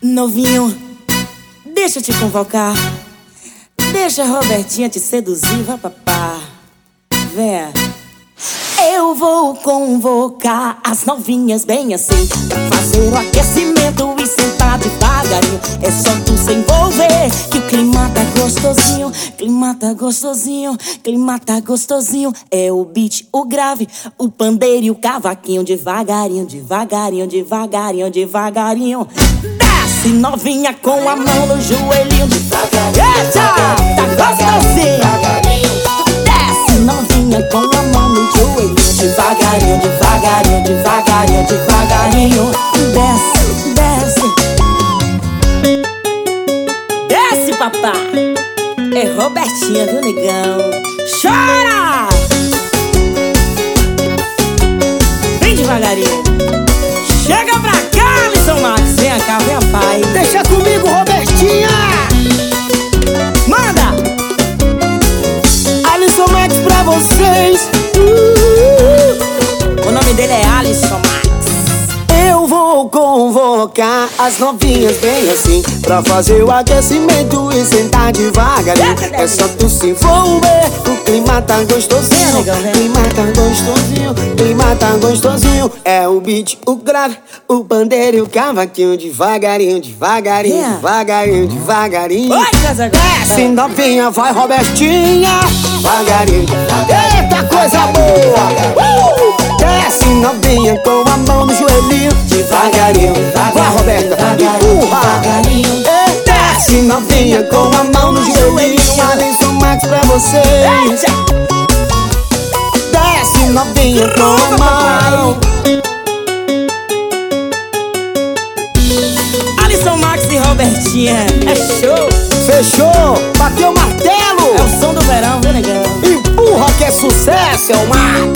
Novinho, deixa eu te convocar. Deixa a Robertinha te seduzir, vai papá. Vem. Eu vou convocar as novinhas bem assim, pra fazer o aquecimento e sentar devagarinho. É só tu se envolver que o clima tá gostosinho. Clima tá gostosinho, clima tá gostosinho. É o beat, o grave, o pandeiro e o cavaquinho. Devagarinho, devagarinho, devagarinho, devagarinho. Desce novinha com a mão no joelhinho. Devagarinho, eita, tá gostosinho. Desce novinha com a mão no joelhinho. Devagarinho, devagarinho, devagarinho, devagarinho. Desce, desce. Desce, papá. É Robertinha, viu, negão? Chora! Vem devagarinho. Chega pra cá, Alisson Max. Vem cá, vem a pai. Deixa comigo, Robertinha. Manda! Alisson Max pra vocês. O nome dele é Alisson Max. Eu vou convocar as novinhas bem assim, pra fazer o aquecimento e sentar devagarinho. É só tu se envolver, o clima tá gostosinho. Clima tá gostosinho, clima tá gostosinho. É o beat, o grave, o pandeiro e o cavaquinho. Devagarinho, devagarinho, devagarinho, devagarinho. Oi, casa Desce novinha, vai Robertinha. Devagarinho, eita coisa boa. Desce novinha com a mão no joelhinho. Devagarinho, vai Roberta, empurra. Desce novinha com a mão no joelhinho. Alisson Max pra vocês. Desce novinha com a mão. Alisson Max e Robertinha, é show. Fechou, bateu o martelo. É o som do verão, viu, negão? Empurra que é sucesso, é o Max.